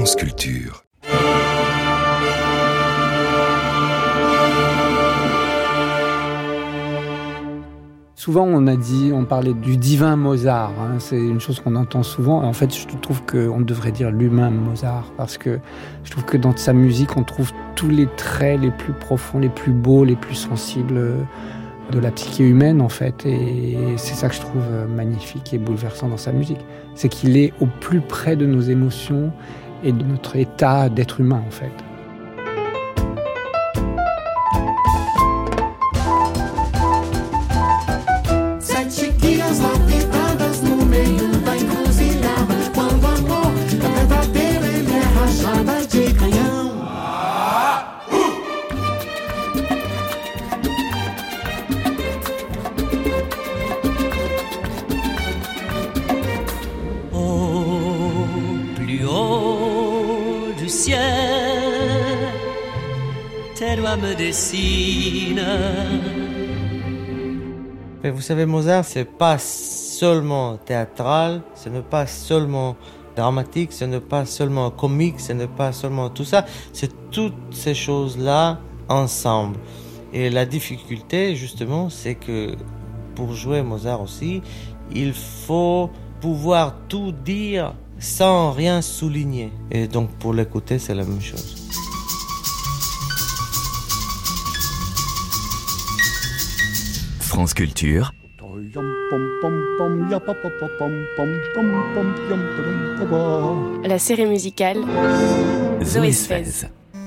France Culture. Souvent, on parlait du divin Mozart. C'est une chose qu'on entend souvent. En fait, je trouve qu'on devrait dire l'humain Mozart, parce que je trouve que dans sa musique, on trouve tous les traits les plus profonds, les plus beaux, les plus sensibles de la psyché humaine, en fait. Et c'est ça que je trouve magnifique et bouleversant dans sa musique. C'est qu'il est au plus près de nos émotions et de notre état d'être humain, en fait. Me dessine. Mais vous savez, Mozart, c'est pas seulement théâtral, ce n'est pas seulement dramatique, ce n'est pas seulement comique, ce n'est pas seulement tout ça, c'est toutes ces choses-là ensemble. Et la difficulté, justement, c'est que pour jouer Mozart aussi, il faut pouvoir tout dire sans rien souligner. Et donc, pour l'écouter, c'est la même chose. France Culture. La série musicale Zoé Sfez.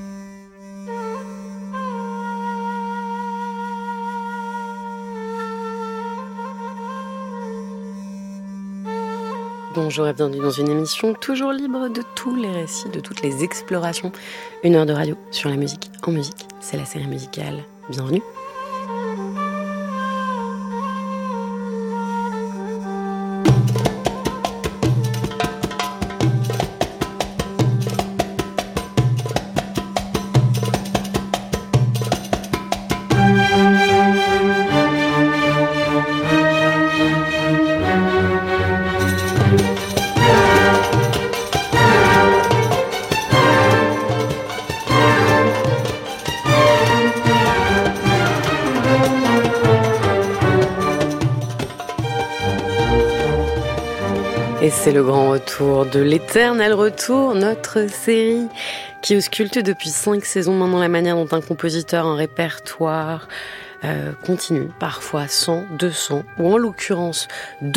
Bonjour et bienvenue dans une émission toujours libre de tous les récits, de toutes les explorations. 1 heure de radio sur la musique en musique. C'est la série musicale. Bienvenue. Et c'est le grand retour de l'éternel retour, notre série qui ausculte depuis 5 saisons maintenant la manière dont un compositeur, un répertoire continue, parfois 100, 200, ou en l'occurrence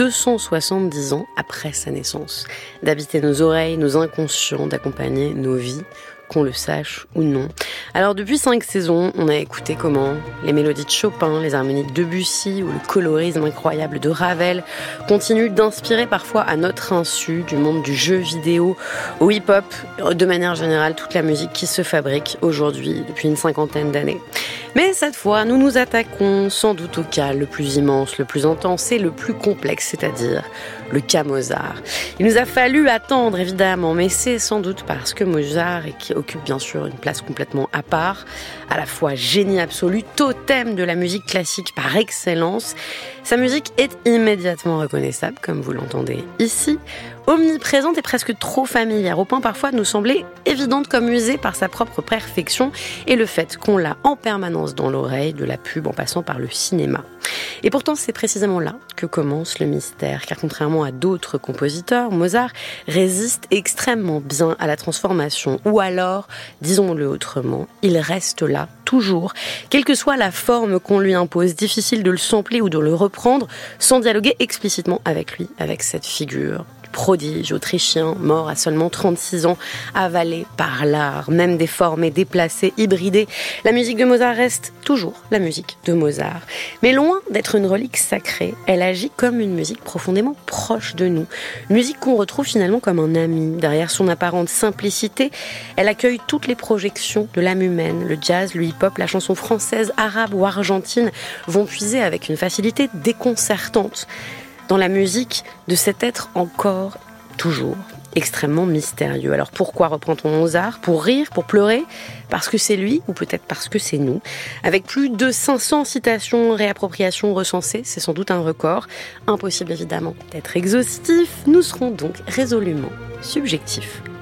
270 ans après sa naissance, d'habiter nos oreilles, nos inconscients, d'accompagner nos vies, qu'on le sache ou non. Alors depuis 5 saisons, on a écouté comment les mélodies de Chopin, les harmonies de Debussy ou le colorisme incroyable de Ravel continuent d'inspirer parfois à notre insu du monde du jeu vidéo au hip-hop, de manière générale toute la musique qui se fabrique aujourd'hui depuis une 50aine d'années. Mais cette fois, nous nous attaquons sans doute au cas le plus immense, le plus intense et le plus complexe, c'est-à-dire le cas Mozart. Il nous a fallu attendre évidemment, mais c'est sans doute parce que Mozart, et qui occupe bien sûr une place complètement à part, à la fois génie absolu, totem de la musique classique par excellence, sa musique est immédiatement reconnaissable, comme vous l'entendez ici, omniprésente et presque trop familière, au point parfois de nous sembler évidente comme usée par sa propre perfection et le fait qu'on l'a en permanence dans l'oreille, de la pub en passant par le cinéma. Et pourtant, c'est précisément là que commence le mystère, car contrairement à d'autres compositeurs, Mozart résiste extrêmement bien à la transformation, ou alors, disons-le autrement, il reste là, toujours, quelle que soit la forme qu'on lui impose, difficile de le sampler ou de le reprendre, sans dialoguer explicitement avec lui, avec cette figure. Prodige autrichien, mort à seulement 36 ans, avalé par l'art, même déformé, déplacé, hybridé. La musique de Mozart reste toujours la musique de Mozart. Mais loin d'être une relique sacrée, elle agit comme une musique profondément proche de nous. Une musique qu'on retrouve finalement comme un ami. Derrière son apparente simplicité, elle accueille toutes les projections de l'âme humaine. Le jazz, le hip-hop, la chanson française, arabe ou argentine vont puiser avec une facilité déconcertante dans la musique de cet être encore, toujours, extrêmement mystérieux. Alors pourquoi reprend-on Mozart ? Pour rire, pour pleurer ? Parce que c'est lui, ou peut-être parce que c'est nous. Avec plus de 500 citations, réappropriations recensées, c'est sans doute un record. Impossible évidemment d'être exhaustif, nous serons donc résolument subjectifs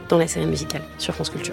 dans la série musicale sur France Culture.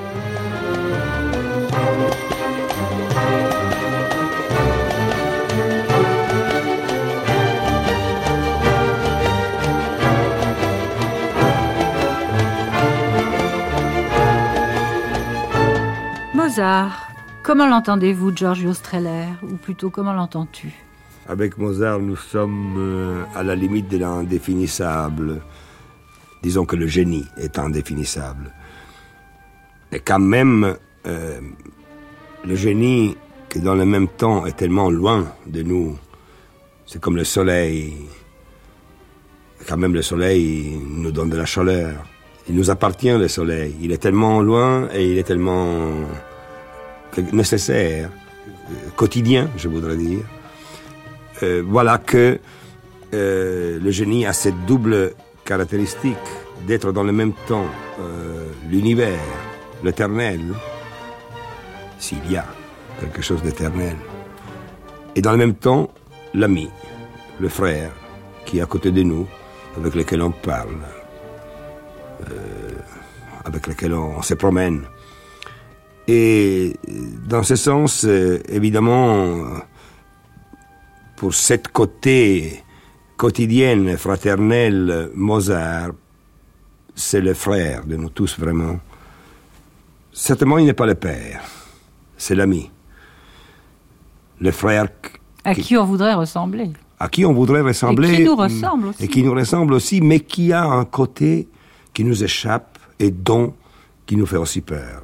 Mozart, comment l'entendez-vous, Giorgio Strehler? Ou plutôt, comment l'entends-tu? Avec Mozart, nous sommes à la limite de l'indéfinissable. Disons que le génie est indéfinissable. Et quand même, le génie, qui dans le même temps est tellement loin de nous, c'est comme le soleil. Quand même, le soleil nous donne de la chaleur. Il nous appartient, le soleil. Il est tellement loin et il est tellement nécessaire, quotidien, je voudrais dire. Voilà que le génie a cette double caractéristique d'être dans le même temps l'univers, l'éternel, s'il y a quelque chose d'éternel, et dans le même temps l'ami, le frère qui est à côté de nous, avec lequel on parle, avec lequel on se promène. Et dans ce sens, évidemment, pour cette côté quotidienne, fraternelle, Mozart, c'est le frère de nous tous, vraiment. Certainement, il n'est pas le père, c'est l'ami. Le frère... À qui on voudrait ressembler. À qui on voudrait ressembler. Et qui nous ressemble aussi. Et qui nous ressemble aussi, mais qui a un côté qui nous échappe et qui nous fait aussi peur.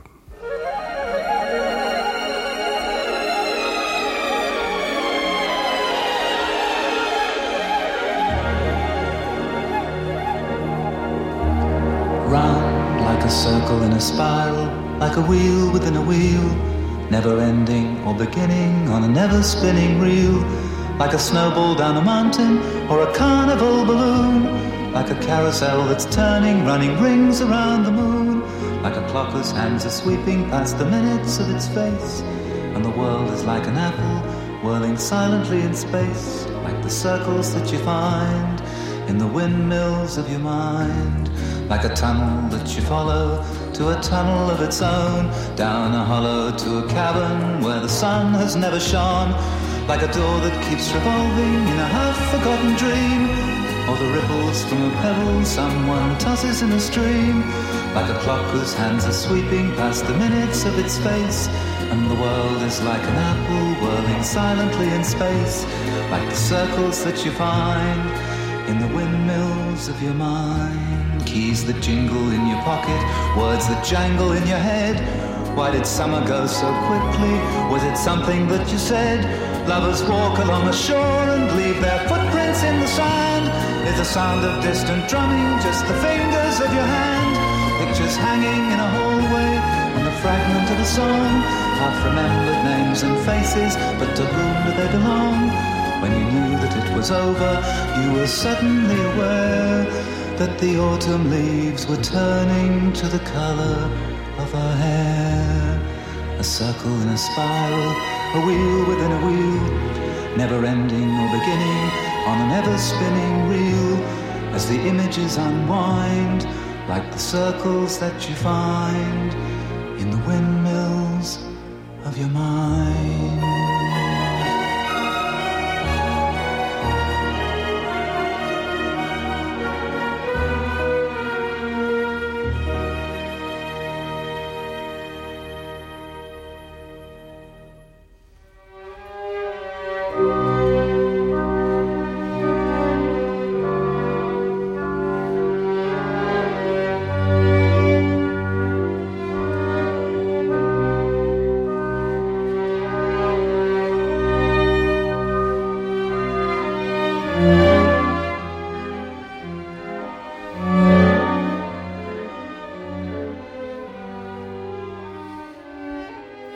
Round like a circle in a spiral, like a wheel within a wheel, never ending or beginning on a never spinning reel, like a snowball down a mountain or a carnival balloon, like a carousel that's turning, running rings around the moon, like a clock whose hands are sweeping past the minutes of its face, and the world is like an apple whirling silently in space, like the circles that you find in the windmills of your mind, like a tunnel that you follow to a tunnel of its own, down a hollow to a cavern where the sun has never shone, like a door that keeps revolving in a half-forgotten dream, or the ripples from a pebble someone tosses in a stream, like a clock whose hands are sweeping past the minutes of its face, and the world is like an apple whirling silently in space, like the circles that you find in the windmills of your mind. Keys that jingle in your pocket, words that jangle in your head. Why did summer go so quickly? Was it something that you said? Lovers walk along the shore and leave their footprints in the sand. Is the sound of distant drumming just the fingers of your hand? Pictures hanging in a hallway and the fragment of a song. Half-remembered names and faces, but to whom do they belong? When you knew that it was over, you were suddenly aware that the autumn leaves were turning to the color of her hair. A circle in a spiral, a wheel within a wheel, never ending or beginning on an ever-spinning reel, as the images unwind, like the circles that you find in the windmills of your mind.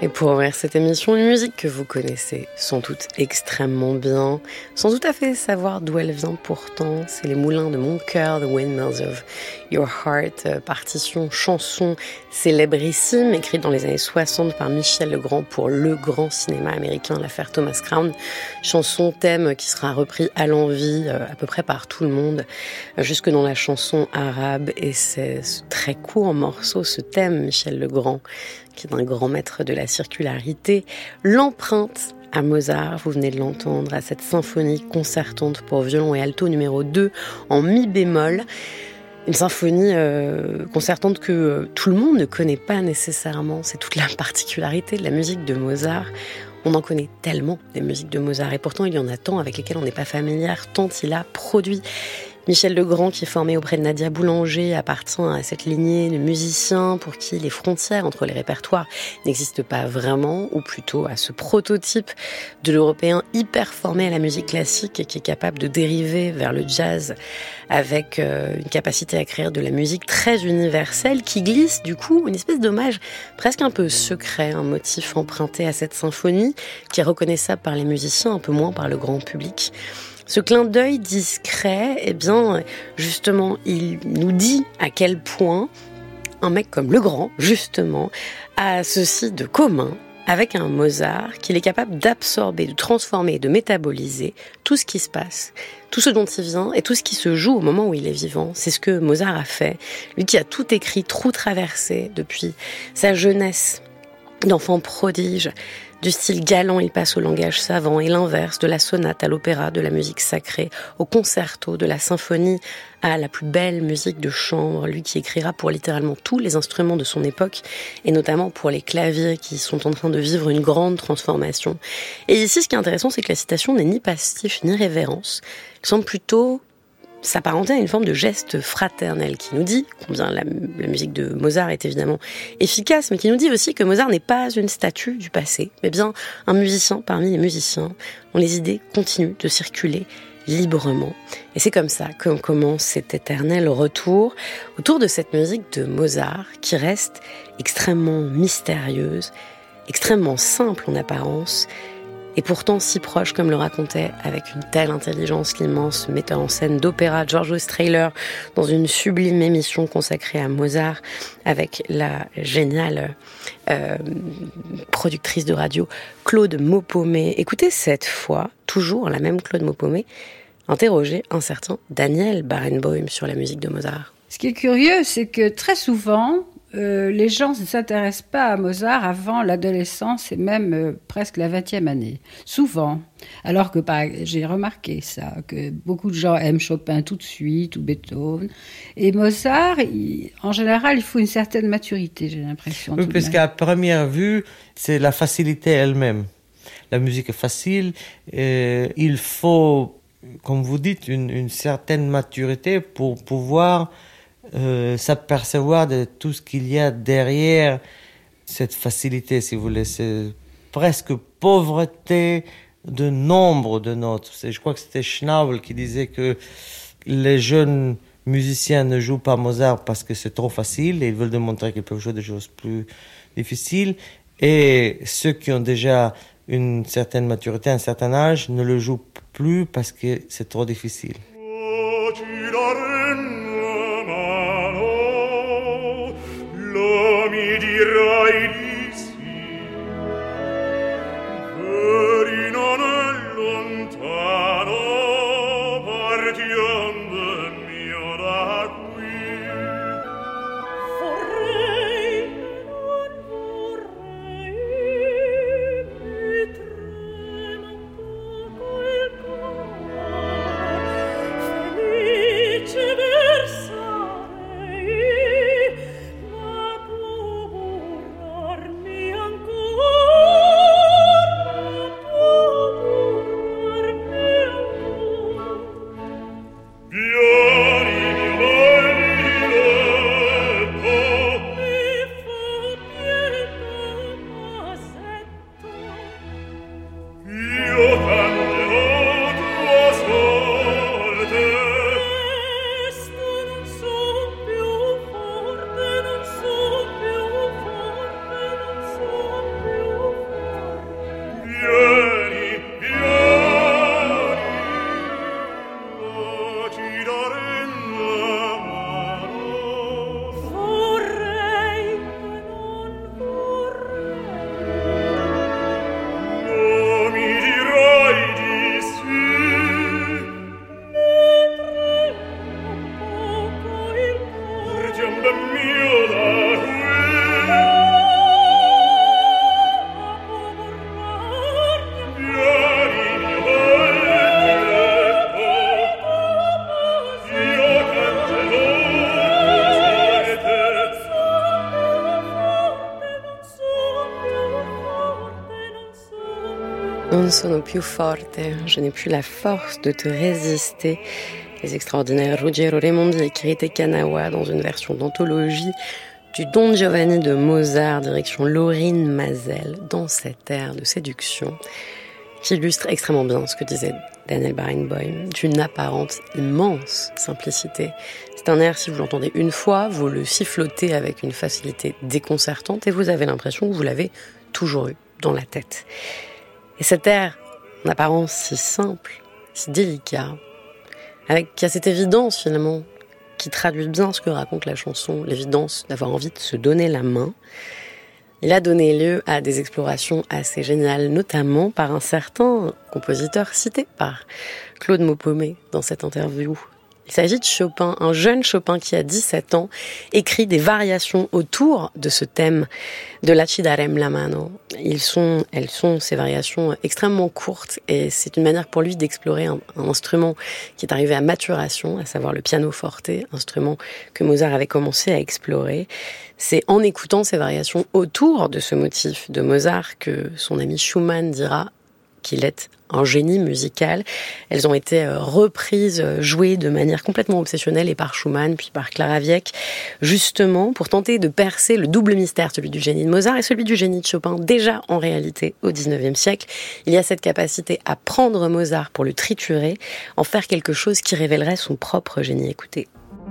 Et pour ouvrir cette émission, une musique que vous connaissez sans doute extrêmement bien, sans tout à fait savoir d'où elle vient pourtant, c'est Les Moulins de mon cœur, The Windmills of Your Heart, partition, chanson célébrissime, écrite dans les années 60 par Michel Legrand pour le grand cinéma américain, l'affaire Thomas Crown. Chanson, thème qui sera repris à l'envi à peu près par tout le monde, jusque dans la chanson arabe. Et c'est ce très court morceau, ce thème, Michel Legrand, qui est un grand maître de la circularité, l'empreinte à Mozart, vous venez de l'entendre, à cette symphonie concertante pour violon et alto numéro 2 en mi bémol. Une symphonie concertante que tout le monde ne connaît pas nécessairement. C'est toute la particularité de la musique de Mozart. On en connaît tellement des musiques de Mozart et pourtant il y en a tant avec lesquelles on n'est pas familière, tant il a produit. Michel Legrand, qui est formé auprès de Nadia Boulanger, appartient à cette lignée de musiciens pour qui les frontières entre les répertoires n'existent pas vraiment, ou plutôt à ce prototype de l'Européen hyper formé à la musique classique et qui est capable de dériver vers le jazz avec une capacité à créer de la musique très universelle qui glisse du coup une espèce d'hommage presque un peu secret, un motif emprunté à cette symphonie qui est reconnaissable par les musiciens, un peu moins par le grand public. Ce clin d'œil discret, eh bien, justement, il nous dit à quel point un mec comme Legrand, justement, a ceci de commun avec un Mozart, qu'il est capable d'absorber, de transformer, de métaboliser tout ce qui se passe, tout ce dont il vient et tout ce qui se joue au moment où il est vivant. C'est ce que Mozart a fait, lui qui a tout écrit, tout traversé depuis sa jeunesse d'enfant prodige. Du style galant, il passe au langage savant et l'inverse, de la sonate à l'opéra, de la musique sacrée, au concerto, de la symphonie à la plus belle musique de chambre. Lui qui écrira pour littéralement tous les instruments de son époque et notamment pour les claviers qui sont en train de vivre une grande transformation. Et ici, ce qui est intéressant, c'est que la citation n'est ni pastiche ni révérence. Elle semble plutôt s'apparenter à une forme de geste fraternel qui nous dit combien la musique de Mozart est évidemment efficace, mais qui nous dit aussi que Mozart n'est pas une statue du passé, mais bien un musicien parmi les musiciens, dont les idées continuent de circuler librement. Et c'est comme ça que commence cet éternel retour autour de cette musique de Mozart qui reste extrêmement mystérieuse, extrêmement simple en apparence, et pourtant si proche, comme le racontait avec une telle intelligence l'immense metteur en scène d'opéra Giorgio Strehler dans une sublime émission consacrée à Mozart avec la géniale productrice de radio Claude Maupomé. Écoutez cette fois, toujours la même Claude Maupomé, interroger un certain Daniel Barenboim sur la musique de Mozart. Ce qui est curieux, c'est que très souvent, les gens ne s'intéressent pas à Mozart avant l'adolescence et même presque la 20e année. Souvent. Alors que j'ai remarqué ça, que beaucoup de gens aiment Chopin tout de suite ou Beethoven. Et Mozart, en général, il faut une certaine maturité, j'ai l'impression. Oui, parce qu'à première vue, c'est la facilité elle-même. La musique est facile. Il faut, comme vous dites, une certaine maturité pour pouvoir s'apercevoir de tout ce qu'il y a derrière cette facilité, si vous voulez. C'est presque pauvreté de nombre de notes. Je crois que c'était Schnabel qui disait que les jeunes musiciens ne jouent pas Mozart parce que c'est trop facile et ils veulent démontrer qu'ils peuvent jouer des choses plus difficiles. Et ceux qui ont déjà une certaine maturité, un certain âge, ne le jouent plus parce que c'est trop difficile. Mi dirai di sì, veri non è lontano, partiam mio da qui. Vorrei, non vorrei, mi trema un poco il cuore. Non sono più forte, je n'ai plus la force de te résister. Les extraordinaires Ruggiero Raimondi et Kirite Kanawa dans une version d'anthologie du Don Giovanni de Mozart, direction Laurine Mazel, dans cet air de séduction qui illustre extrêmement bien ce que disait Daniel Barenboim, d'une apparente immense simplicité. C'est un air, si vous l'entendez une fois, vous le sifflotez avec une facilité déconcertante et vous avez l'impression que vous l'avez toujours eu dans la tête. Et cet air, en apparence si simple, si délicat, qui a cette évidence finalement, qui traduit bien ce que raconte la chanson, l'évidence d'avoir envie de se donner la main, il a donné lieu à des explorations assez géniales, notamment par un certain compositeur cité par Claude Maupomé dans cette interview. Il s'agit de Chopin, un jeune Chopin qui a 17 ans, écrit des variations autour de ce thème de la Ci darem la mano. Elles sont ces variations extrêmement courtes et c'est une manière pour lui d'explorer un instrument qui est arrivé à maturation, à savoir le pianoforte, instrument que Mozart avait commencé à explorer. C'est en écoutant ces variations autour de ce motif de Mozart que son ami Schumann dira qu'il est un génie musical. Elles ont été reprises, jouées de manière complètement obsessionnelle et par Schumann puis par Clara Wieck, justement pour tenter de percer le double mystère, celui du génie de Mozart et celui du génie de Chopin. Déjà en réalité au XIXe siècle, il y a cette capacité à prendre Mozart pour le triturer, en faire quelque chose qui révélerait son propre génie. Écoutez.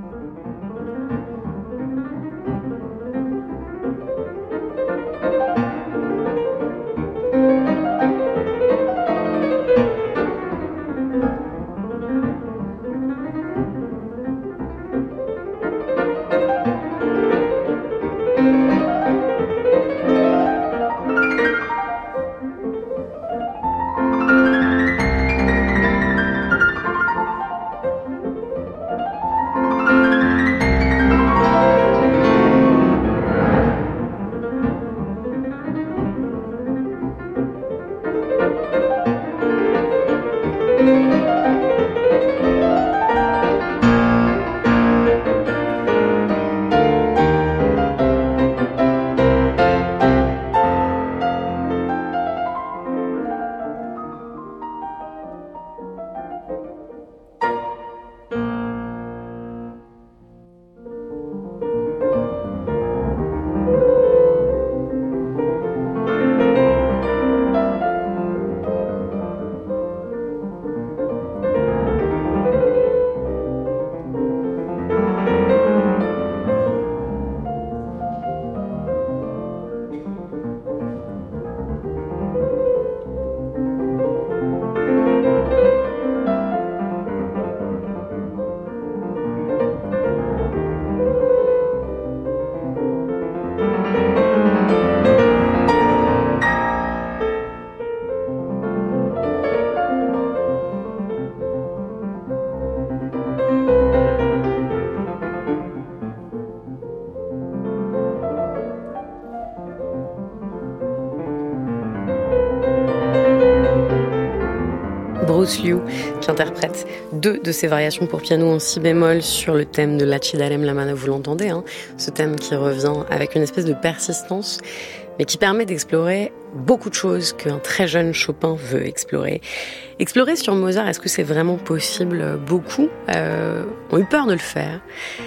Bruce Liu, qui interprète 2 de ses variations pour piano en si bémol sur le thème de la Ci darem la mano, vous l'entendez, hein, ce thème qui revient avec une espèce de persistance, mais qui permet d'explorer beaucoup de choses qu'un très jeune Chopin veut explorer. Explorer sur Mozart, est-ce que c'est vraiment possible? Beaucoup ont eu peur de le faire.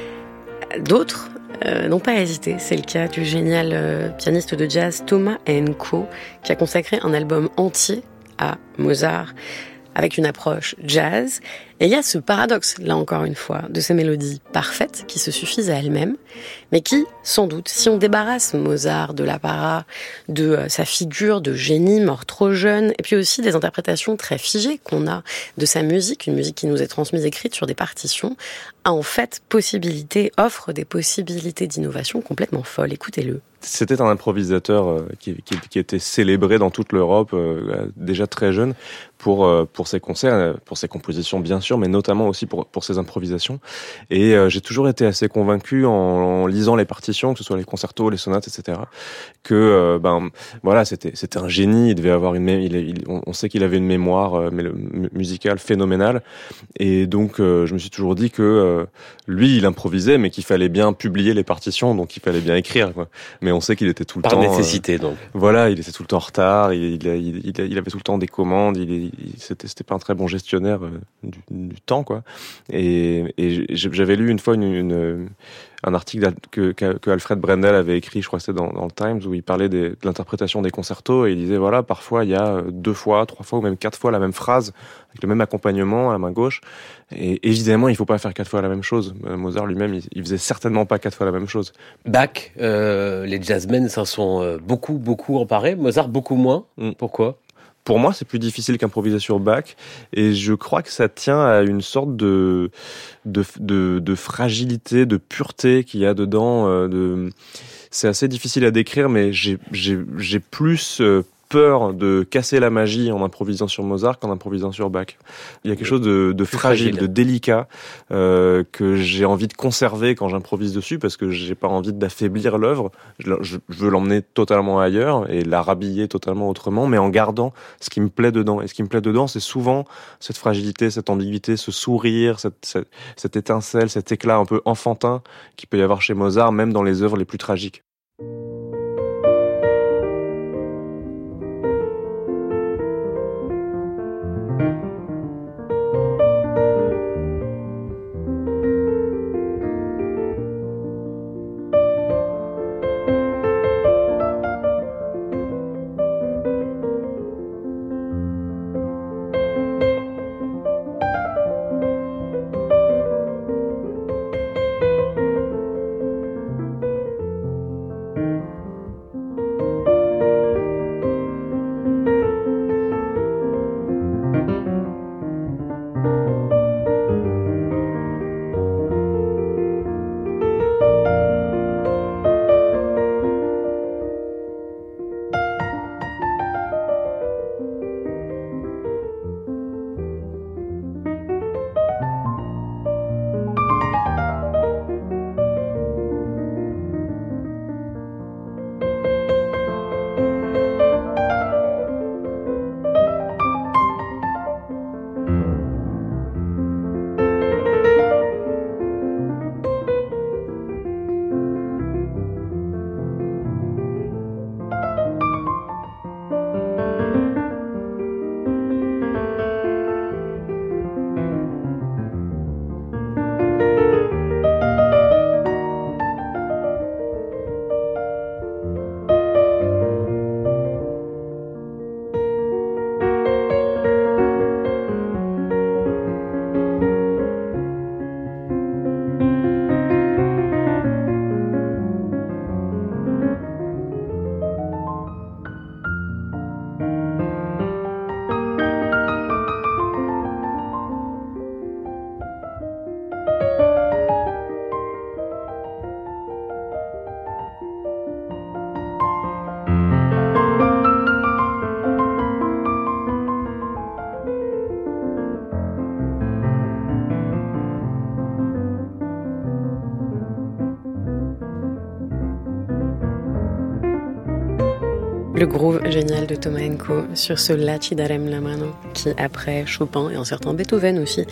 D'autres n'ont pas hésité. C'est le cas du génial pianiste de jazz Thomas Henko, qui a consacré un album entier à Mozart, avec une approche jazz. Et il y a ce paradoxe, là encore une fois, de ces mélodies parfaites qui se suffisent à elles-mêmes, mais qui, sans doute, si on débarrasse Mozart de l'apparat, de sa figure de génie mort trop jeune, et puis aussi des interprétations très figées qu'on a de sa musique, une musique qui nous est transmise écrite sur des partitions, a en fait offre des possibilités d'innovation complètement folles. Écoutez-le. C'était un improvisateur qui était célébré dans toute l'Europe, déjà très jeune, pour ses concerts, pour ses compositions bien sûr, sûr, mais notamment aussi pour ses improvisations. Et j'ai toujours été assez convaincu en lisant les partitions, que ce soit les concertos, les sonates, etc., que voilà, c'était un génie. Il devait avoir on sait qu'il avait une mémoire musicale phénoménale. Et donc, je me suis toujours dit que lui, il improvisait, mais qu'il fallait bien publier les partitions, donc il fallait bien écrire, quoi. Mais on sait qu'il était tout le temps... Par nécessité, donc. Voilà, il était tout le temps en retard, il avait tout le temps des commandes, c'était pas un très bon gestionnaire du temps, quoi. Et j'avais lu une fois un article que Alfred Brendel avait écrit, je crois que c'était dans le Times, où il parlait de l'interprétation des concertos, et il disait, voilà, parfois il y a 2 fois, 3 fois ou même 4 fois la même phrase, avec le même accompagnement à la main gauche. Et évidemment, il faut pas faire 4 fois la même chose. Mozart lui-même, il faisait certainement pas 4 fois la même chose. Bach, les jazzmen s'en sont beaucoup emparés. Mozart, beaucoup moins. Pourquoi ? Pour moi, c'est plus difficile qu'improviser sur Bach, et je crois que ça tient à une sorte de fragilité, de pureté qu'il y a dedans. C'est assez difficile à décrire, mais j'ai plus peur de casser la magie en improvisant sur Mozart qu'en improvisant sur Bach. Il y a quelque chose de fragile, de délicat, que j'ai envie de conserver quand j'improvise dessus, parce que j'ai pas envie d'affaiblir l'œuvre. Je veux l'emmener totalement ailleurs et la rhabiller totalement autrement, mais en gardant ce qui me plaît dedans. Et ce qui me plaît dedans, c'est souvent cette fragilité, cette ambiguïté, ce sourire, cette étincelle, cet éclat un peu enfantin qu'il peut y avoir chez Mozart, même dans les œuvres les plus tragiques. Le groove génial de Tomaenko sur ce La ci darem la mano qui, après Chopin et un certain Beethoven aussi,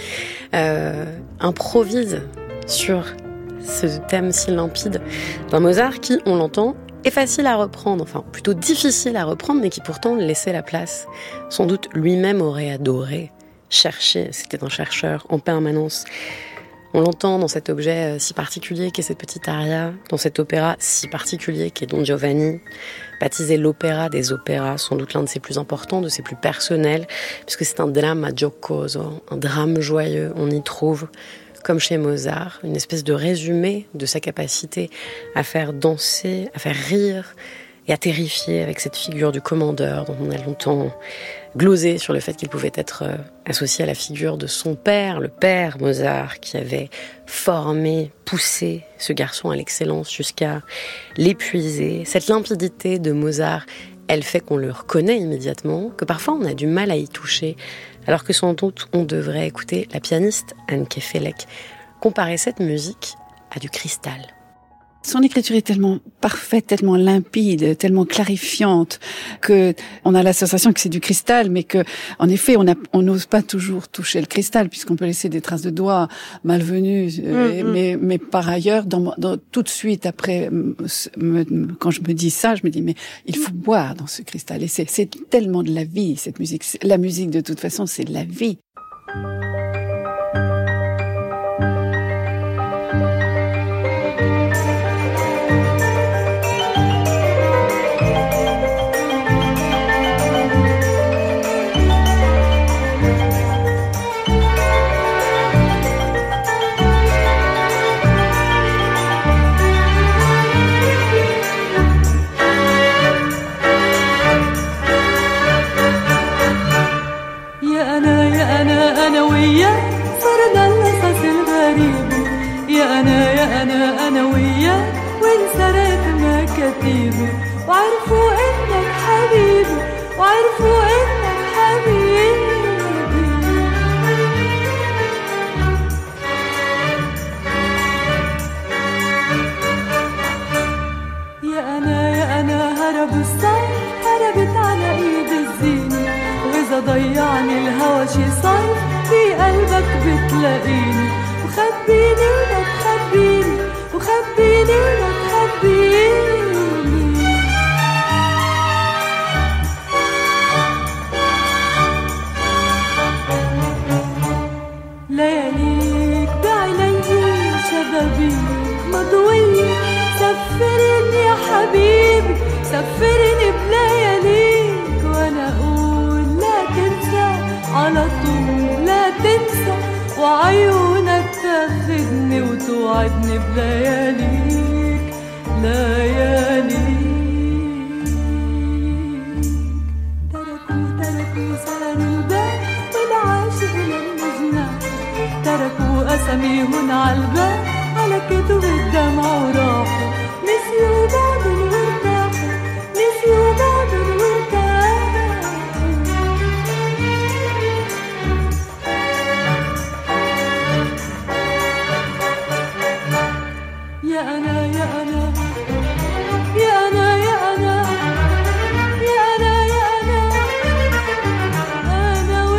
improvise sur ce thème si limpide d'un Mozart qui, on l'entend, est facile à reprendre, enfin plutôt difficile à reprendre, mais qui pourtant laissait la place. Sans doute lui-même aurait adoré chercher, c'était un chercheur en permanence. On l'entend dans cet objet si particulier qu'est cette petite aria, dans cet opéra si particulier qu'est Don Giovanni, baptisé l'opéra des opéras, sans doute l'un de ses plus importants, de ses plus personnels, puisque c'est un dramma giocoso, un drame joyeux. On y trouve, comme chez Mozart, une espèce de résumé de sa capacité à faire danser, à faire rire et à terrifier avec cette figure du commandeur dont on a longtemps glosé sur le fait qu'il pouvait être associé à la figure de son père, le père Mozart, qui avait formé, poussé ce garçon à l'excellence jusqu'à l'épuiser. Cette limpidité de Mozart, elle fait qu'on le reconnaît immédiatement, que parfois on a du mal à y toucher Alors que sans doute on devrait écouter la pianiste Anne Kefelec comparer cette musique à du cristal. Son écriture est tellement parfaite, tellement limpide, tellement clarifiante que on a la sensation que c'est du cristal, mais que, en effet, on n'ose pas toujours toucher le cristal puisqu'on peut laisser des traces de doigts malvenues. Mais par ailleurs, tout de suite après, quand je me dis ça, je me dis mais il faut boire dans ce cristal. Et c'est tellement de la vie cette musique. La musique de toute façon, c'est de la vie. أنا وياك وانسرقت مكاتيبه وعرفوا إنك حبيبي وعرفوا إنك حبيبي يا أنا هرب الصيف هربت على إيد الزينة وإذا ضيعني الهوى شي صيف في قلبك بتلاقيني وخبيني ولا تخبيني وخبيني ولا تخبيني لياليك بعيني شبابيك مضوية سفرني يا حبيبي سفرني بلياليك وانا اقول لا تنسى على طول لا تنسى وعيونك تاخدني وتوعدني بلياليك لياليك تركوا سهر الباب والعاشق لما جنان تركوا أساميهن عالباب على كتب الدمع وراحوا نسيوا بعض وارتاحوا نسيوا بعض وارتاحوا يا أنا يا أنا يا أنا يا أنا يا أنا يا أنا أنا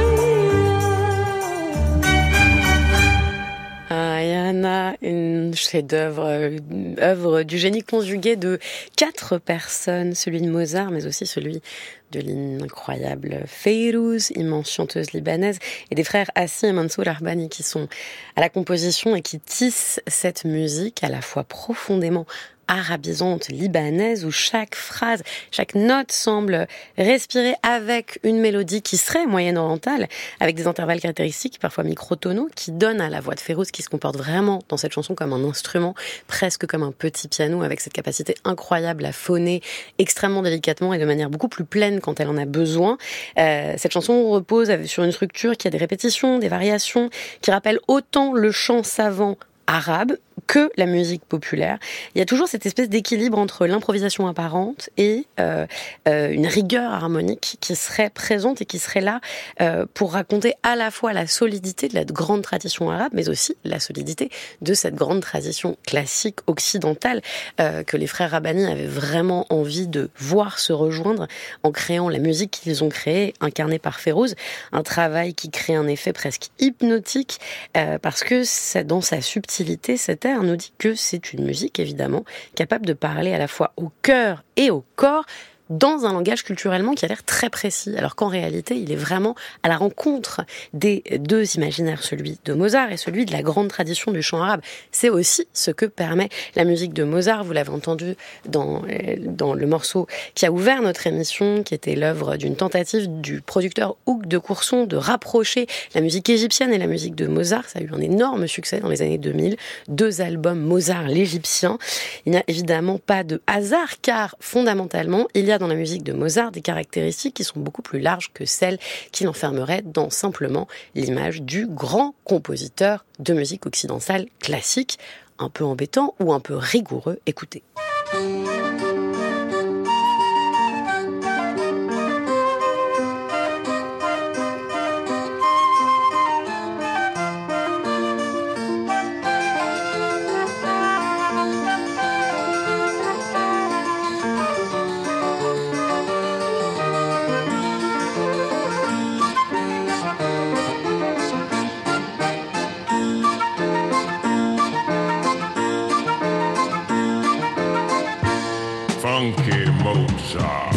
Ayana, une chef-d'œuvre, une œuvre du génie conjugué de 4 personnes, celui de Mozart, mais aussi celui de l'incroyable Fayrouz, immense chanteuse libanaise, et des frères Hassi et Mansour Arbani qui sont à la composition et qui tissent cette musique à la fois profondément arabisante libanaise où chaque phrase, chaque note semble respirer avec une mélodie qui serait moyenne-orientale, avec des intervalles caractéristiques, parfois microtonaux, qui donnent à la voix de Fayrouz qui se comporte vraiment dans cette chanson comme un instrument, presque comme un petit piano, avec cette capacité incroyable à phoner extrêmement délicatement et de manière beaucoup plus pleine quand elle en a besoin. Cette chanson repose sur une structure qui a des répétitions, des variations, qui rappellent autant le chant savant arabe que la musique populaire. Il y a toujours cette espèce d'équilibre entre l'improvisation apparente et une rigueur harmonique qui serait présente et qui serait là pour raconter à la fois la solidité de la grande tradition arabe, mais aussi la solidité de cette grande tradition classique occidentale que les frères Rabbani avaient vraiment envie de voir se rejoindre en créant la musique qu'ils ont créée, incarnée par Fayrouz, un travail qui crée un effet presque hypnotique parce que dans sa subtilité, cette ère nous dit que c'est une musique, évidemment, capable de parler à la fois au cœur et au corps, dans un langage culturellement qui a l'air très précis, alors qu'en réalité, il est vraiment à la rencontre des deux imaginaires, celui de Mozart et celui de la grande tradition du chant arabe. C'est aussi ce que permet la musique de Mozart, vous l'avez entendu dans le morceau qui a ouvert notre émission, qui était l'œuvre d'une tentative du producteur Hugues de Courson de rapprocher la musique égyptienne et la musique de Mozart. Ça a eu un énorme succès dans les années 2000, 2 albums Mozart l'Égyptien. Il n'y a évidemment pas de hasard, car fondamentalement, il y a dans la musique de Mozart des caractéristiques qui sont beaucoup plus larges que celles qu'il enfermerait dans simplement l'image du grand compositeur de musique occidentale classique, un peu embêtant ou un peu rigoureux. Écoutez. funky Mozart.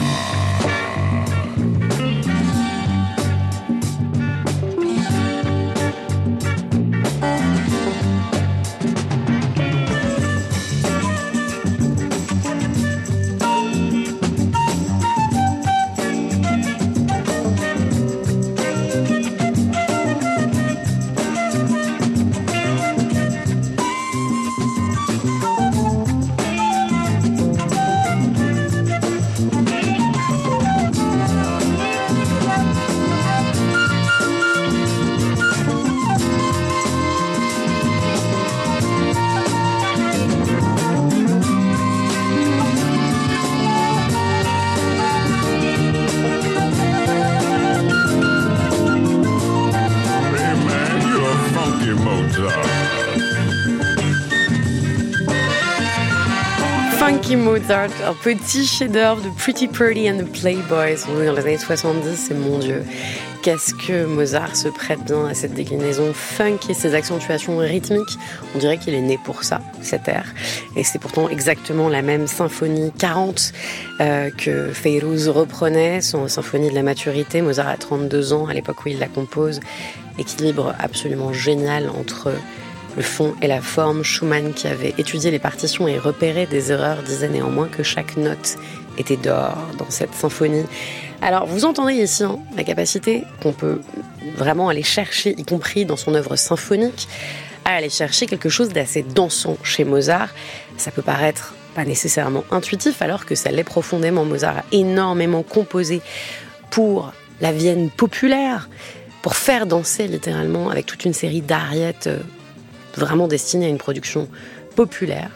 Funky Mozart, un petit chef-d'œuvre de Pretty Purdy and the Playboys. On est dans les années 70, et mon Dieu, qu'est-ce que Mozart se prête bien à cette déclinaison funk et ses accentuations rythmiques. On dirait qu'il est né pour ça, cet air. Et c'est pourtant exactement la même symphonie 40 que Fayrouz reprenait, son symphonie de la maturité. Mozart a 32 ans à l'époque où il la compose. Équilibre absolument génial entre le fond et la forme. Schumann, qui avait étudié les partitions et repéré des erreurs, disait néanmoins que chaque note était d'or dans cette symphonie. Alors, vous entendez ici la capacité qu'on peut vraiment aller chercher, y compris dans son œuvre symphonique, à aller chercher quelque chose d'assez dansant chez Mozart. Ça peut paraître pas nécessairement intuitif, alors que ça l'est profondément. Mozart a énormément composé pour la Vienne populaire, pour faire danser littéralement, avec toute une série d'ariettes vraiment destinées à une production populaire.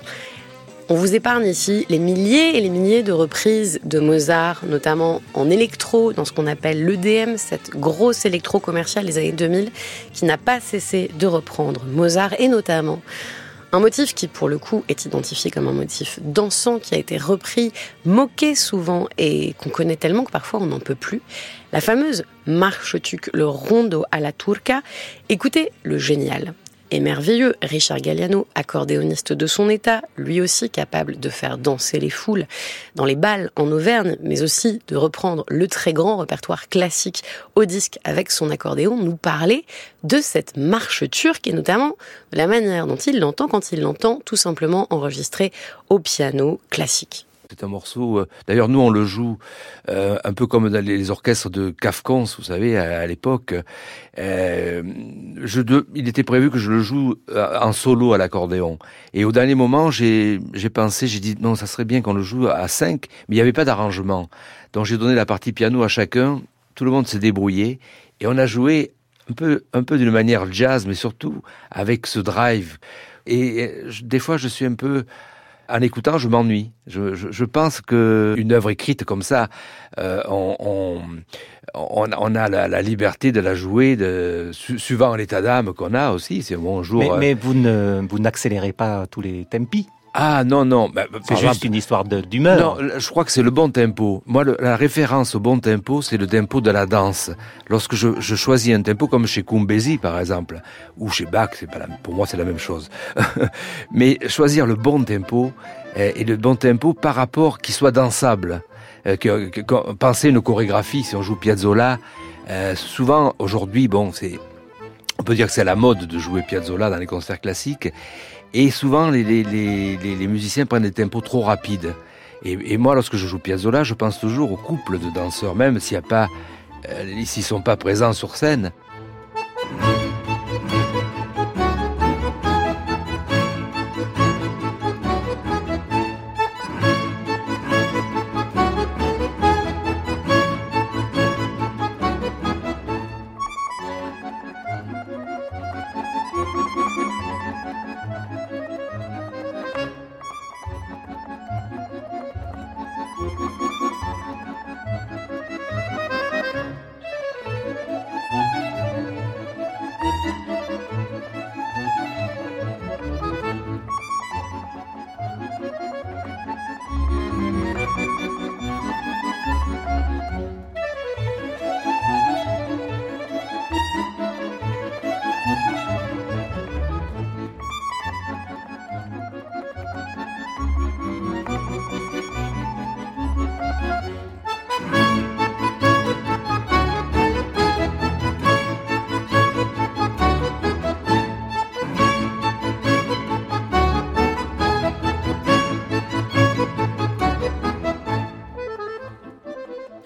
On vous épargne ici les milliers et les milliers de reprises de Mozart, notamment en électro, dans ce qu'on appelle l'EDM, cette grosse électro commerciale des années 2000, qui n'a pas cessé de reprendre Mozart, et notamment un motif qui, pour le coup, est identifié comme un motif dansant, qui a été repris, moqué souvent, et qu'on connaît tellement que parfois on n'en peut plus. La fameuse marche tuque, le rondo alla turca. Écoutez le génial et merveilleux Richard Galliano, accordéoniste de son état, lui aussi capable de faire danser les foules dans les bals en Auvergne, mais aussi de reprendre le très grand répertoire classique au disque avec son accordéon, nous parler de cette marche turque et notamment de la manière dont il l'entend quand il l'entend tout simplement enregistré au piano classique. C'est un morceau, d'ailleurs nous on le joue un peu comme dans les orchestres de Kafkans, vous savez, à l'époque. Il était prévu que je le joue en solo à l'accordéon. Et au dernier moment, j'ai dit non, ça serait bien qu'on le joue à 5, mais il n'y avait pas d'arrangement. Donc j'ai donné la partie piano à chacun, tout le monde s'est débrouillé, et on a joué un peu d'une manière jazz, mais surtout avec ce drive. Et des fois je suis un peu... En écoutant, je m'ennuie. Je pense qu'une œuvre écrite comme ça, on a la liberté de la jouer suivant l'état d'âme qu'on a aussi. C'est un bon jour. Mais vous n'accélérez pas tous les tempi. Ah non. C'est juste une histoire d'humeur. Non, je crois que c'est le bon tempo. Moi, la référence au bon tempo, c'est le tempo de la danse. Lorsque je choisis un tempo, comme chez Kumbesi, par exemple, ou chez Bach, pour moi, c'est la même chose. Mais choisir le bon tempo, et le bon tempo par rapport qui soit dansable. Penser une chorégraphie, si on joue Piazzolla, souvent, aujourd'hui, on peut dire que c'est la mode de jouer Piazzolla dans les concerts classiques. Et souvent, les musiciens prennent des tempos trop rapides. Et moi, lorsque je joue Piazzolla, je pense toujours au couple de danseurs, même s'ils sont pas présents sur scène.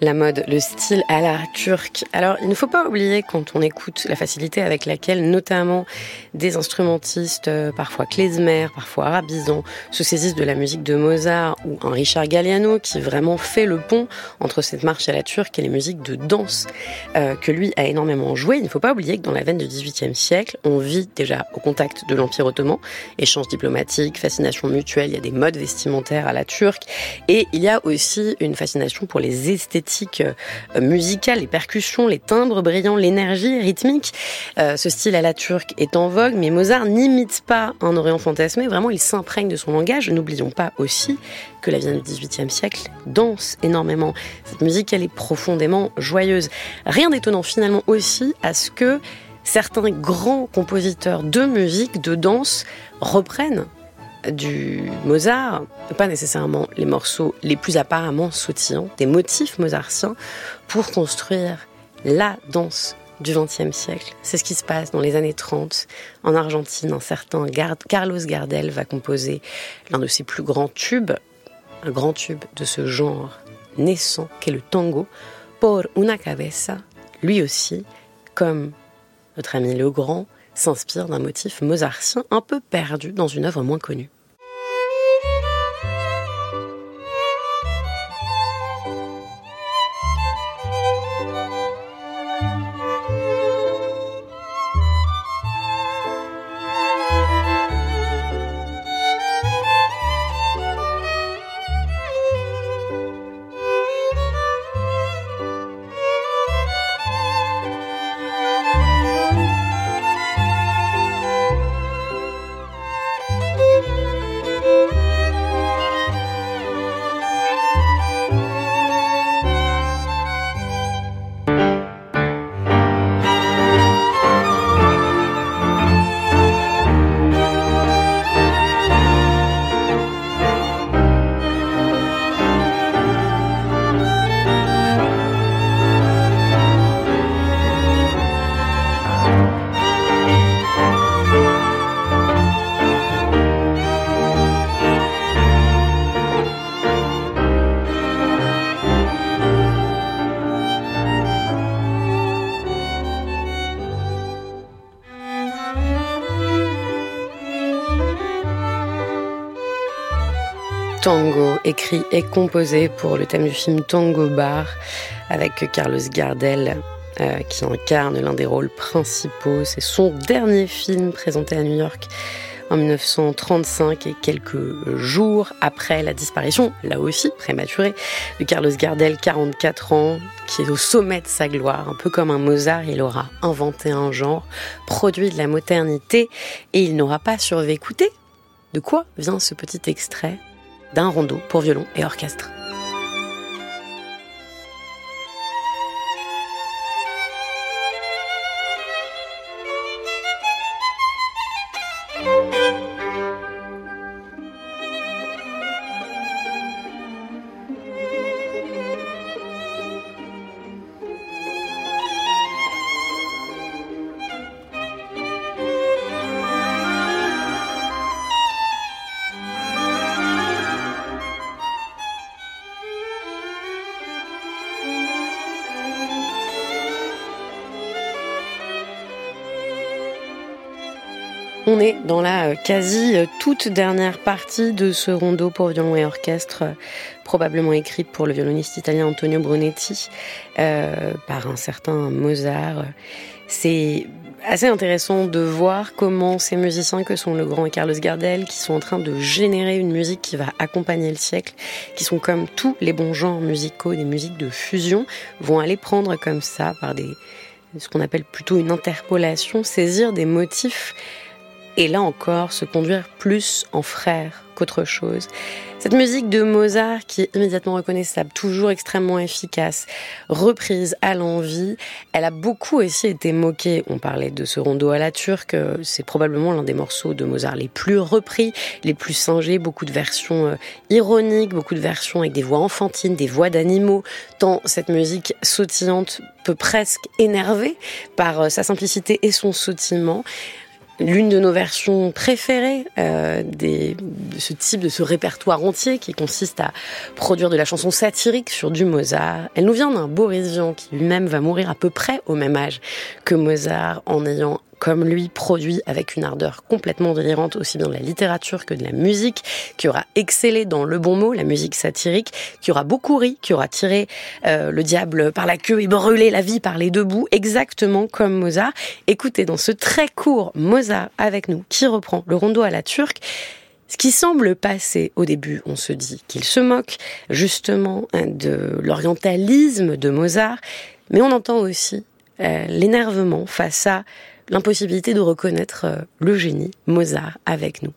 La mode, le style à la turque. Alors, il ne faut pas oublier, quand on écoute, la facilité avec laquelle, notamment, des instrumentistes, parfois klezmer, parfois arabisants, se saisissent de la musique de Mozart, ou un Richard Galliano qui vraiment fait le pont entre cette marche à la turque et les musiques de danse que lui a énormément joué. Il ne faut pas oublier que dans la veine du XVIIIe siècle, on vit déjà au contact de l'Empire ottoman, échanges diplomatiques, fascination mutuelle, il y a des modes vestimentaires à la turque, et il y a aussi une fascination pour les esthétiques musicales, les percussions, les timbres brillants, l'énergie rythmique. Ce style à la turque est en vogue, mais Mozart n'imite pas un Orient fantasmé, vraiment il s'imprègne de son langage. N'oublions pas aussi que la Vienne du XVIIIe siècle danse énormément. Cette musique, elle est profondément joyeuse. Rien d'étonnant finalement aussi à ce que certains grands compositeurs de musique, de danse, reprennent du Mozart, pas nécessairement les morceaux les plus apparemment sautillants, des motifs mozartiens, pour construire la danse du XXe siècle. C'est ce qui se passe dans les années 30. En Argentine, un certain Carlos Gardel va composer l'un de ses plus grands tubes, un grand tube de ce genre naissant qu'est le tango, Por una cabeza. Lui aussi, comme notre ami Legrand, s'inspire d'un motif mozartien un peu perdu dans une œuvre moins connue. Tango, écrit et composé pour le thème du film Tango Bar, avec Carlos Gardel qui incarne l'un des rôles principaux. C'est son dernier film présenté à New York en 1935 et quelques jours après la disparition, là aussi prématurée, de Carlos Gardel, 44 ans, qui est au sommet de sa gloire. Un peu comme un Mozart, il aura inventé un genre, produit de la modernité, et il n'aura pas survécu. Écoutez, de quoi vient ce petit extrait d'un rondo pour violon et orchestre. On est dans la quasi toute dernière partie de ce rondo pour violon et orchestre, probablement écrite pour le violoniste italien Antonio Brunetti, par un certain Mozart. C'est assez intéressant de voir comment ces musiciens que sont Legrand et Carlos Gardel, qui sont en train de générer une musique qui va accompagner le siècle, qui sont comme tous les bons genres musicaux, des musiques de fusion, vont aller prendre comme ça, par ce qu'on appelle plutôt une interpolation, saisir des motifs et là encore se conduire plus en frère qu'autre chose. Cette musique de Mozart qui est immédiatement reconnaissable, toujours extrêmement efficace, reprise à l'envi, elle a beaucoup aussi été moquée. On parlait de ce rondo à la turque, c'est probablement l'un des morceaux de Mozart les plus repris, les plus singés, beaucoup de versions ironiques, beaucoup de versions avec des voix enfantines, des voix d'animaux, tant cette musique sautillante peut presque énerver par sa simplicité et son sautillement. l'une de nos versions préférées de ce répertoire entier qui consiste à produire de la chanson satirique sur du Mozart. Elle nous vient d'un Boris Vian qui lui-même va mourir à peu près au même âge que Mozart en ayant comme lui, produit avec une ardeur complètement délirante aussi bien de la littérature que de la musique, qui aura excellé dans le bon mot, la musique satirique, qui aura beaucoup ri, qui aura tiré le diable par la queue et brûlé la vie par les deux bouts, exactement comme Mozart. Écoutez, dans ce très court Mozart avec nous, qui reprend le rondo à la turque, ce qui semble passer au début, on se dit qu'il se moque justement de l'orientalisme de Mozart, mais on entend aussi l'énervement face à l'impossibilité de reconnaître le génie Mozart avec nous.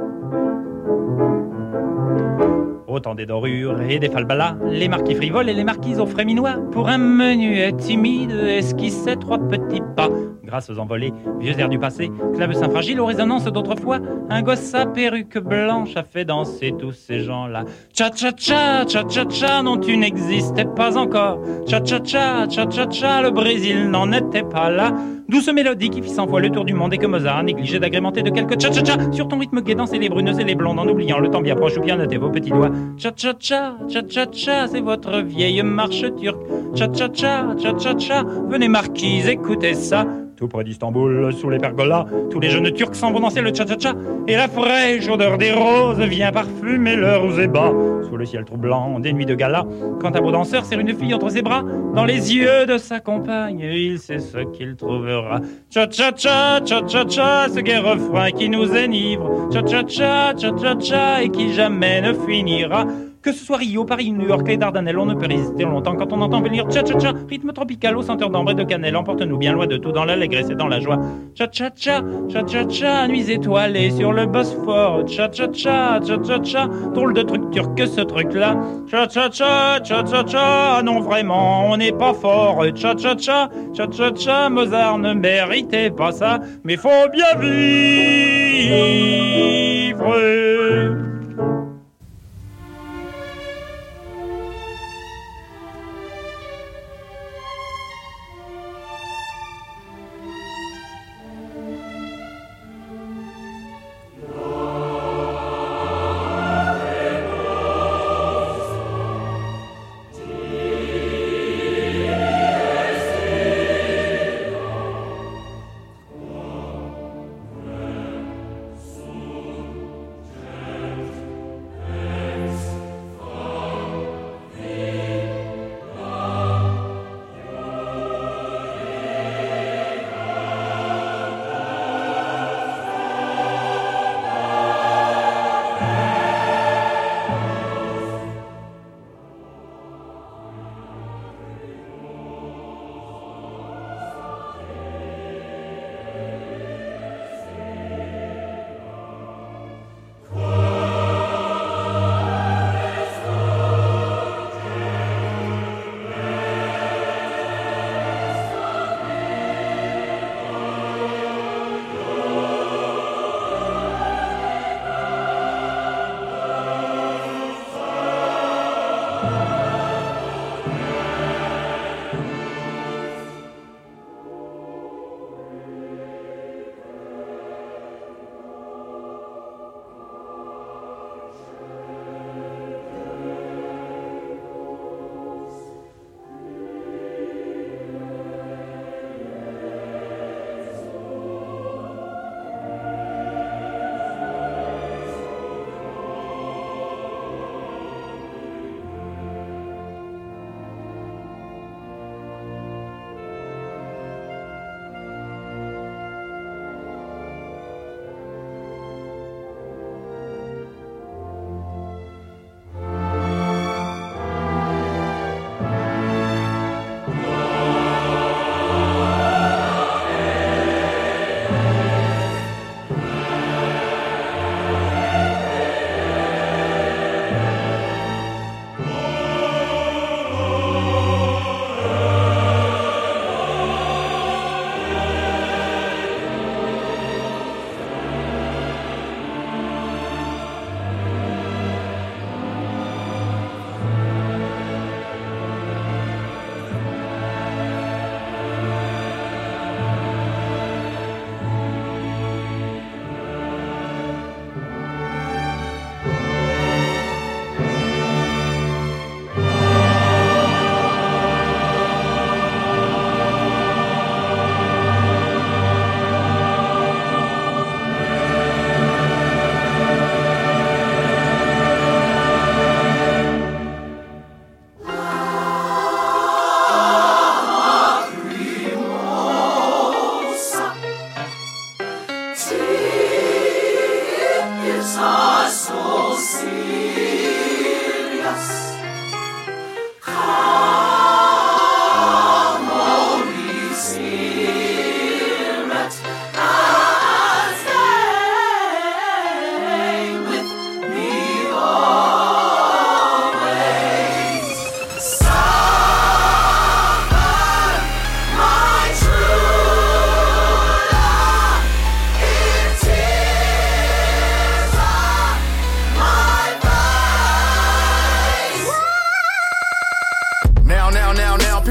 Autant des dorures et des falbalas, les marquis frivoles et les marquises au fréminois, pour un menuet timide esquissait 3 petits pas. Grâce aux envolées, vieux airs du passé, clavecin fragile aux résonances d'autrefois, un gosse à perruque blanche a fait danser tous ces gens-là. Cha-cha-cha, cha-cha-cha, non tu n'existais pas encore. Cha-cha-cha, cha-cha-cha, le Brésil n'en était pas là. Douce mélodie qui fit 100 fois le tour du monde et que Mozart a négligé d'agrémenter de quelques cha-cha-cha. Sur ton rythme gai danser les brunes et les blondes en oubliant le temps bien proche ou bien noter vos petits doigts. Cha-cha-cha, cha-cha-cha, c'est votre vieille marche turque. Cha-cha-cha, cha-cha-cha, venez marquise, écoutez ça. Tout près d'Istanbul, sous les pergolas, tous les jeunes turcs s'en vont danser le cha-cha-cha. Et la fraîche odeur des roses vient parfumer leurs ébats. Sous le ciel troublant des nuits de gala, quand un beau danseur serre une fille entre ses bras, dans les yeux de sa compagne, il sait ce qu'il trouvera. Cha-cha-cha, cha-cha-cha, ce gai refrain qui nous enivre. Cha-cha-cha, cha-cha-cha, et qui jamais ne finira. Que ce soit Rio, Paris, New York, les Dardanelles, on ne peut résister longtemps quand on entend venir cha-cha-cha, rythme tropical aux senteurs d'ambre et de cannelle, emporte-nous bien loin de tout dans l'allégresse et dans la joie. Cha-cha-cha, cha-cha-cha, nuits étoilées sur le Bosphore. Cha-cha-cha, cha-cha-cha, drôle de truc turc que ce truc-là. Cha-cha-cha, cha-cha-cha, non vraiment, on n'est pas fort. Cha-cha-cha, cha-cha-cha, Mozart ne méritait pas ça, mais faut bien vivre.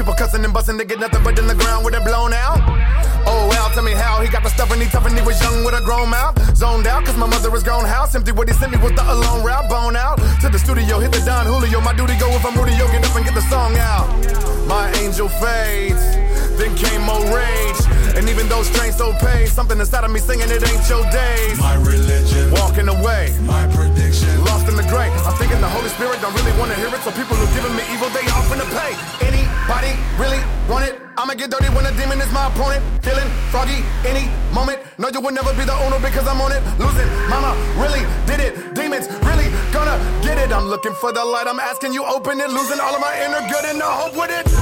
People cussing and busting, they get nothing but in the ground with it blown out. Oh well, tell me how he got the stuff and he tough and he was young with a grown mouth. Zoned out, cause my mother is grown house. Empty what he sent me was the alone route. Bone out, to the studio, hit the Don Julio. My duty go if I'm Rudy, yo, get up and get the song out. My angel fades, then came more rage. And even though strains so paid, something inside of me singing it ain't your days. My religion, walking away, my prediction, lost in the gray. I'm thinking the Holy Spirit don't really wanna hear it, so people who giving me evil, they off in the pay. Anybody really want it? I'ma get dirty when a demon is my opponent. Feeling froggy any moment. No, you will never be the owner because I'm on it. Losing, mama really did it. Demons really gonna get it. I'm looking for the light, I'm asking you open it. Losing all of my inner good and no hope with it.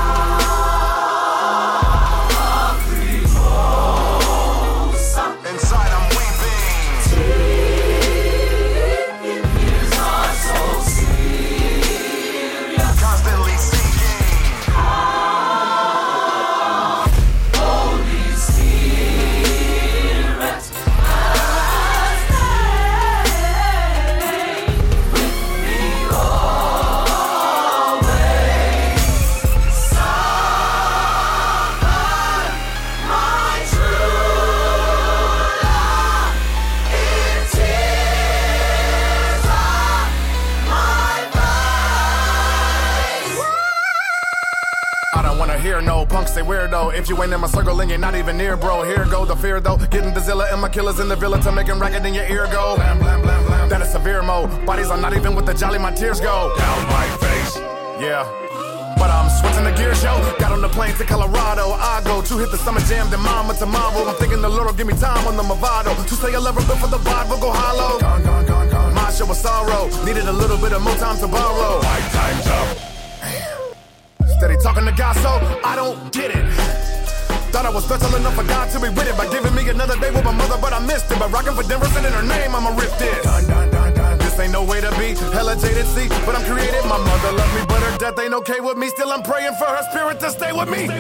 Inside I'm weeping. Tears are so serious. Constantly sinking. Holy Spirit, stay with me always. Soften my true. Hear no punks say weirdo. If you ain't in my circle and you're not even near, bro. Here go the fear though. Getting the Zilla and my killers in the villa to making racket in your ear go. Blam, blam, blam, blam. That is severe mode. Bodies are not even with the jolly, my tears go down my face. Yeah. But I'm switching the gears, yo. Got on the plane to Colorado. I go to hit the summer jam, then mama tomorrow. I'm thinking the Lord will give me time on the Movado. To say I love her, but for the Bible go hollow. Gone, gone, gone, gone. My show was sorrow. Needed a little bit of more time to borrow. My time's up. Steady talking to God, so I don't get it. Thought I was special enough for God to be with it by giving me another day with my mother, but I missed it. By rocking for Denver, sending her name, I'ma rip this. Dun, dun, dun, dun. This ain't no way to be hella jaded, see, but I'm created. My mother loved me, but her death ain't okay with me. Still, I'm praying for her spirit to stay with me.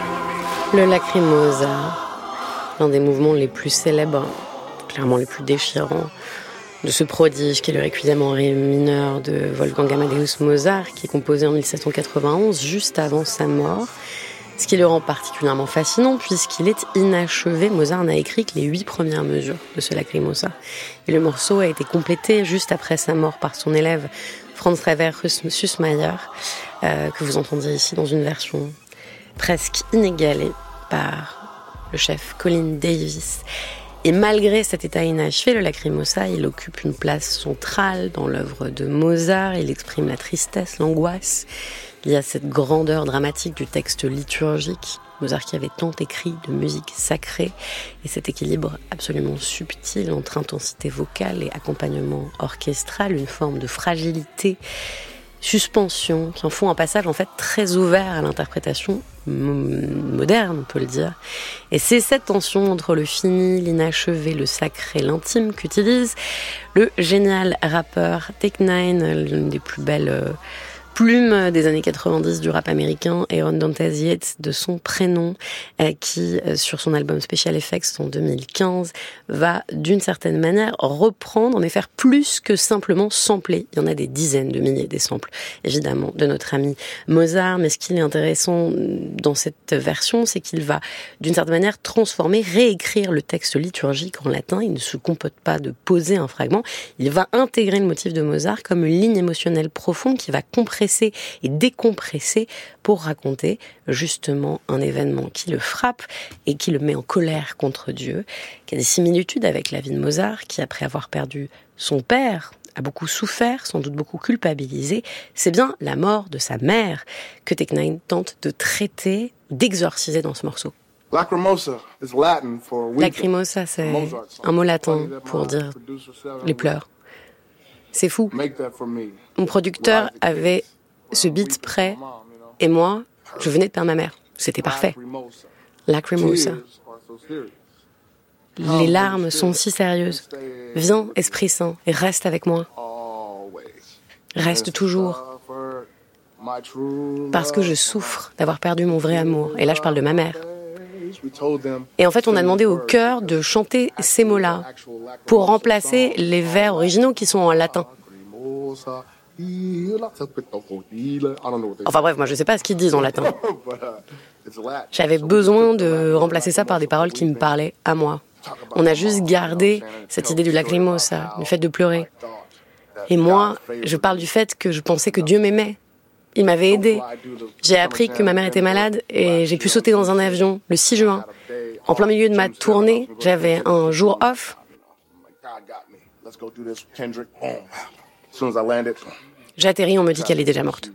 Le Lacrimosa, l'un des mouvements les plus célèbres, clairement les plus déchirants, de ce prodige qui est le Requiem en ré mineur de Wolfgang Amadeus Mozart, qui est composé en 1791, juste avant sa mort. Ce qui le rend particulièrement fascinant, puisqu'il est inachevé. Mozart n'a écrit que les 8 premières mesures de ce Lacrimosa. Et le morceau a été complété juste après sa mort par son élève Franz Xaver Süssmayr, que vous entendiez ici dans une version presque inégalée par le chef Colin Davis. Et malgré cet état inachevé, le Lacrimosa, il occupe une place centrale dans l'œuvre de Mozart. Il exprime la tristesse, l'angoisse. Il y a cette grandeur dramatique du texte liturgique. Mozart qui avait tant écrit de musique sacrée. Et cet équilibre absolument subtil entre intensité vocale et accompagnement orchestral, une forme de fragilité, suspension, qui en font un passage en fait très ouvert à l'interprétation moderne, on peut le dire. Et c'est cette tension entre le fini, l'inachevé, le sacré, l'intime qu'utilise le génial rappeur Tech-9, l'une des plus belles plume des années 90 du rap américain, Aaron Dantes Yates de son prénom, qui, sur son album Special Effects en 2015, va d'une certaine manière reprendre, mais faire plus que simplement sampler. Il y en a des dizaines de milliers des samples, évidemment, de notre ami Mozart, mais ce qui est intéressant dans cette version, c'est qu'il va d'une certaine manière transformer, réécrire le texte liturgique en latin. Il ne se contente pas de poser un fragment, il va intégrer le motif de Mozart comme une ligne émotionnelle profonde qui va compresser et décompresser pour raconter justement un événement qui le frappe et qui le met en colère contre Dieu, qui a des similitudes avec la vie de Mozart, qui après avoir perdu son père, a beaucoup souffert, sans doute beaucoup culpabilisé. C'est bien la mort de sa mère que Tech-9 tente de traiter, d'exorciser dans ce morceau. Lacrimosa, Lacrimosa, c'est un mot latin pour dire les pleurs. C'est fou. Mon producteur avait ce beat prêt et moi, je venais de perdre ma mère. C'était parfait. Lacrimosa. Les larmes sont si sérieuses. Viens, Esprit Saint, et reste avec moi. Reste toujours. Parce que je souffre d'avoir perdu mon vrai amour. Et là, je parle de ma mère. Et en fait, on a demandé au chœur de chanter ces mots-là pour remplacer les vers originaux qui sont en latin. Enfin bref, moi je sais pas ce qu'ils disent en latin. J'avais besoin de remplacer ça par des paroles qui me parlaient à moi. On a juste gardé cette idée du lacrimosa, du fait de pleurer. Et moi, je parle du fait que je pensais que Dieu m'aimait. Il m'avait aidé. J'ai appris que ma mère était malade et j'ai pu sauter dans un avion le 6 juin. En plein milieu de ma tournée, j'avais un jour off. J'atterris, on me dit qu'elle est déjà morte.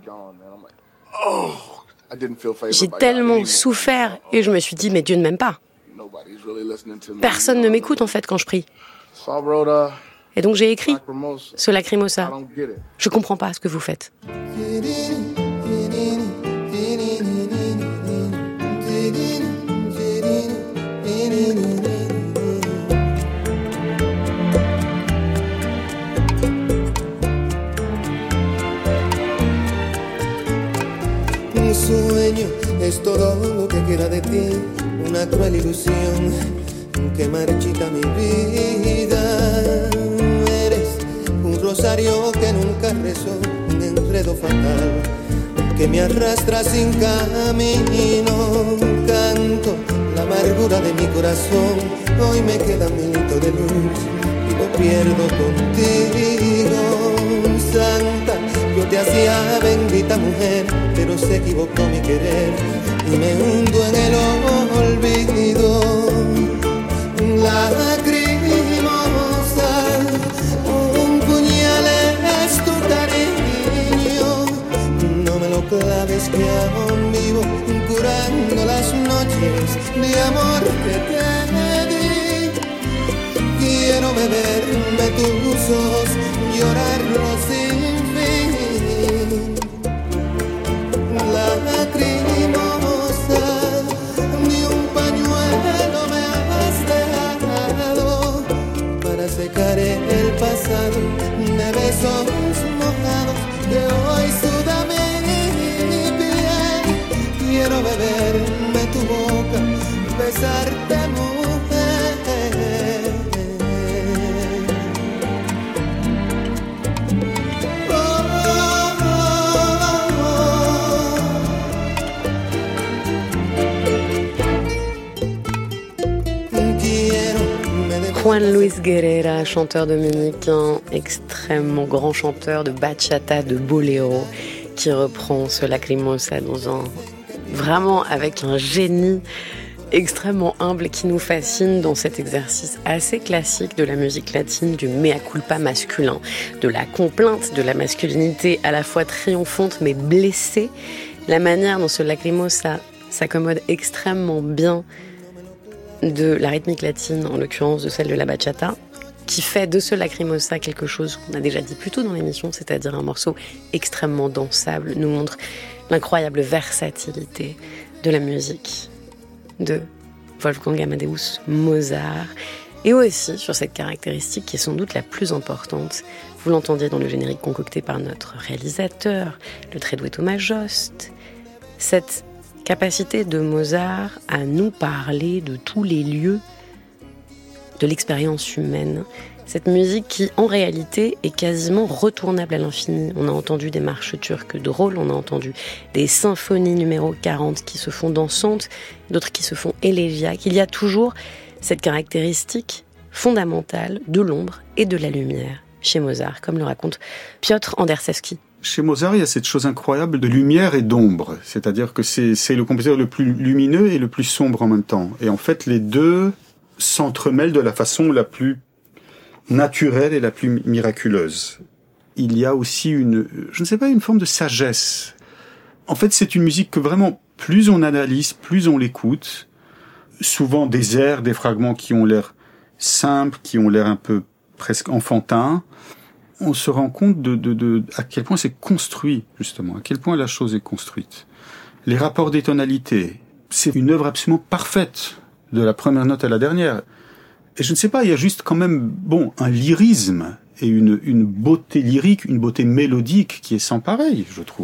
J'ai tellement souffert et je me suis dit, mais Dieu ne m'aime pas. Personne ne m'écoute en fait quand je prie. Et donc j'ai écrit ce lacrimosa. Je comprends pas ce que vous faites. Un sueño es todo lo que queda de ti, una cruel ilusión que marchita mi vida. Eres un rosario que nunca rezó, un enredo fatal que me arrastra sin camino. Canto la amargura de mi corazón, hoy me queda un minuto de luz y lo pierdo contigo. Santa, yo te hacía bendita mujer, pero se equivocó mi querer y me hundo en el olvido. Lacrimosa, un puñal es tu cariño. No me lo claves que aún vivo curando las noches de amor que te di. Quiero beberme tus ojos, llorarlos sin fin. Lacrimosa, ni un pañuelo me has dejado para secar el pasado de besos mojados que hoy suda mi piel. Quiero beberme tu boca, besarte mujer. Juan Luis Guerra, chanteur dominicain, extrêmement grand chanteur de bachata, de boléro, qui reprend ce lacrimosa vraiment avec un génie extrêmement humble qui nous fascine dans cet exercice assez classique de la musique latine, du mea culpa masculin, de la complainte de la masculinité à la fois triomphante mais blessée. La manière dont ce lacrimosa s'accommode extrêmement bien de la rythmique latine, en l'occurrence de celle de la bachata, qui fait de ce lacrimosa quelque chose qu'on a déjà dit plus tôt dans l'émission, c'est-à-dire un morceau extrêmement dansable, nous montre l'incroyable versatilité de la musique de Wolfgang Amadeus Mozart, et aussi sur cette caractéristique qui est sans doute la plus importante. Vous l'entendiez dans le générique concocté par notre réalisateur, le très doué Thomas Jost, cette capacité de Mozart à nous parler de tous les lieux de l'expérience humaine. Cette musique qui, en réalité, est quasiment retournable à l'infini. On a entendu des marches turques drôles, on a entendu des symphonies numéro 40 qui se font dansantes, d'autres qui se font élégiaques. Il y a toujours cette caractéristique fondamentale de l'ombre et de la lumière chez Mozart, comme le raconte Piotr Anderszewski. Chez Mozart, il y a cette chose incroyable de lumière et d'ombre. C'est-à-dire que c'est le compositeur le plus lumineux et le plus sombre en même temps. Et en fait, les deux s'entremêlent de la façon la plus naturelle et la plus miraculeuse. Il y a aussi une forme de sagesse. En fait, c'est une musique que vraiment, plus on analyse, plus on l'écoute. Souvent des airs, des fragments qui ont l'air simples, qui ont l'air un peu presque enfantins. On se rend compte de à quel point c'est construit, justement, à quel point la chose est construite. Les rapports des tonalités, c'est une œuvre absolument parfaite, de la première note à la dernière. Et je ne sais pas, il y a juste quand même, un lyrisme et une beauté lyrique, une beauté mélodique qui est sans pareil, je trouve.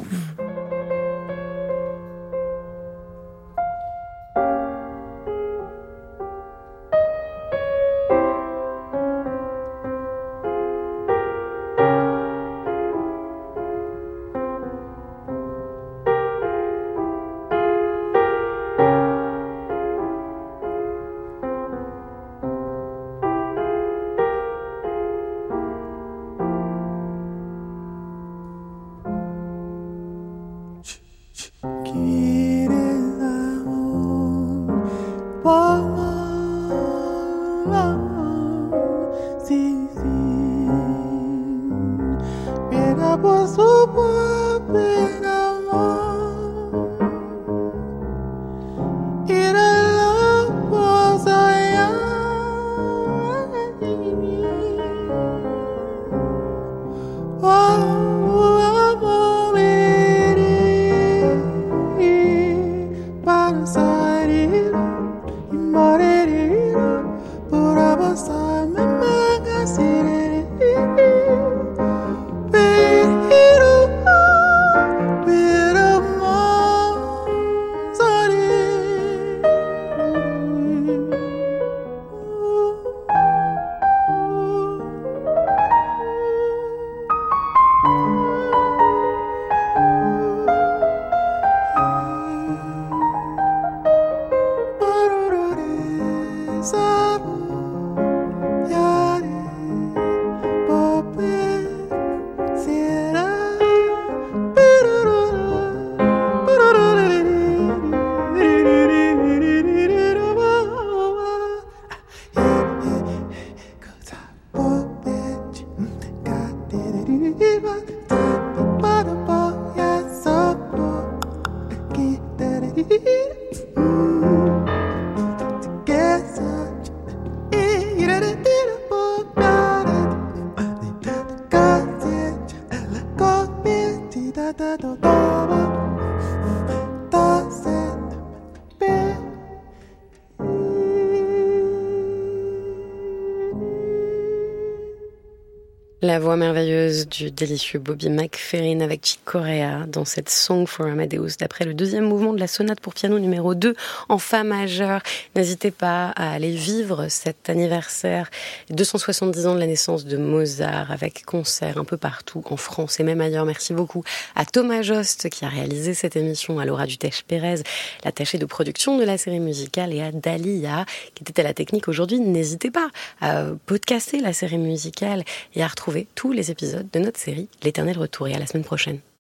La voix merveilleuse du délicieux Bobby McFerrin avec Chick Corea dans cette Song for Amadeus d'après le deuxième mouvement de la sonate pour piano numéro 2 en fa majeur. N'hésitez pas à aller vivre cet anniversaire, 270 ans de la naissance de Mozart avec concert un peu partout en France et même ailleurs. Merci beaucoup à Thomas Jost qui a réalisé cette émission, à Laura Dutèche-Pérez, l'attachée de production de la série musicale, et à Dalia qui était à la technique aujourd'hui. N'hésitez pas à podcaster la série musicale et à retrouver tous les épisodes de notre série L'Éternel Retour, et à la semaine prochaine.